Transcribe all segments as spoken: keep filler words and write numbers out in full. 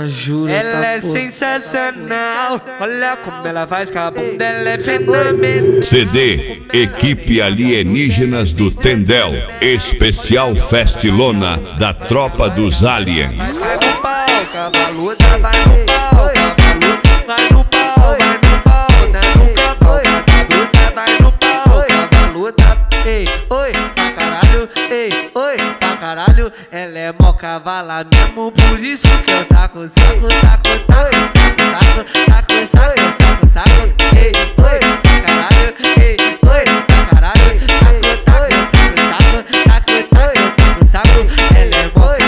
Ela jura. Ela é sensacional. Olha como ela faz com a bunda, ela é fenomenal. C D Equipe Alienígenas do Tendel. Especial Festilona da Tropa dos Aliens. Vai no pau, cavaluda, vai no pau, cavaluda, vai no pau, vai no pau, dá no cavalo, cavaluda, vai no pau, cavaluda, ei, oi, pra caralho, ei, oi, pra caralho, ela é mó cavala mesmo, por isso que eu tá com saco, tá com taco, tá com saco, tá com saco, tá com saco, ei, oi, pra caralho, ei, oi, pra caralho, tá com taco, tá com saco, tá com taco, tá com saco, ela é mó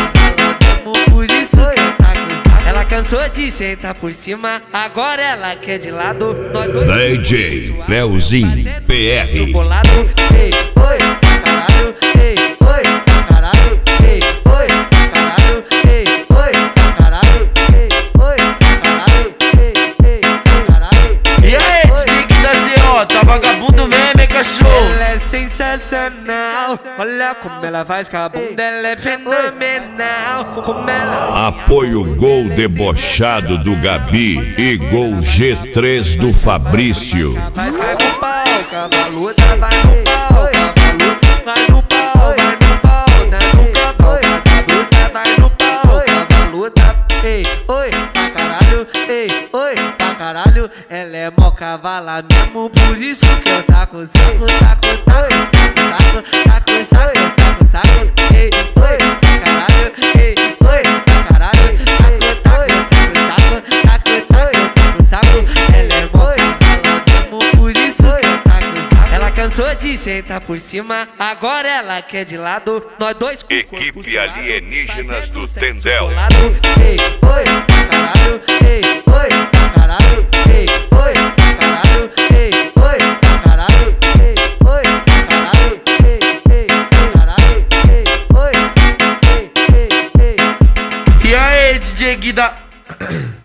cansou de sentar por cima, agora ela quer de lado. Nós dois D J Leozinho P R. Bolado, ei, oi, pra caralho, ei, oi, pra caralho, ei, oi, pra caralho, ei, oi, pra caralho, ei, oi, pra caralho, ei, ei, pra caralho. E aí, Dick da C O, tá vagabundo mesmo, hein, cachorro? Ela é sensacional, olha como ela faz com a bunda, ela é fenomenal, como ela... Apoio Gol Debochado do Gabi e Gol G três do Fabrício. Vai no pau, cavaluda, vai no pau, cavaluda, vai no pau, vai no pau, dá no cavalo, cavaluda, vai no pau, cavaluda, ei, oi, pra caralho, ei, oi, pra caralho, ela é mó cavala mesmo, por isso que eu tá com saco, tá com taco, tá com saco, tá com saco, tá com saco, ei, oi, pra caralho, ei, oi, pra caralho, tá com taco, tá com saco, tá com taco, tá com saco, ela é mó cavala mesmo, por isso que eu tá com saco. Ela cansou de sentar por cima, agora ela quer de lado, nós dois com o corpo Equipe suado, Alienígenas do fazendo sexo Tendel. colado. Ei, oi, pra caralho, ei, oi, pra caralho, ei, oi, pra caralho, ei, oi, pra caralho, ei, oi, pra caralho, ei, ei, pra caralho, ei, oi, ei, ei, ei. E aí, D J Guida...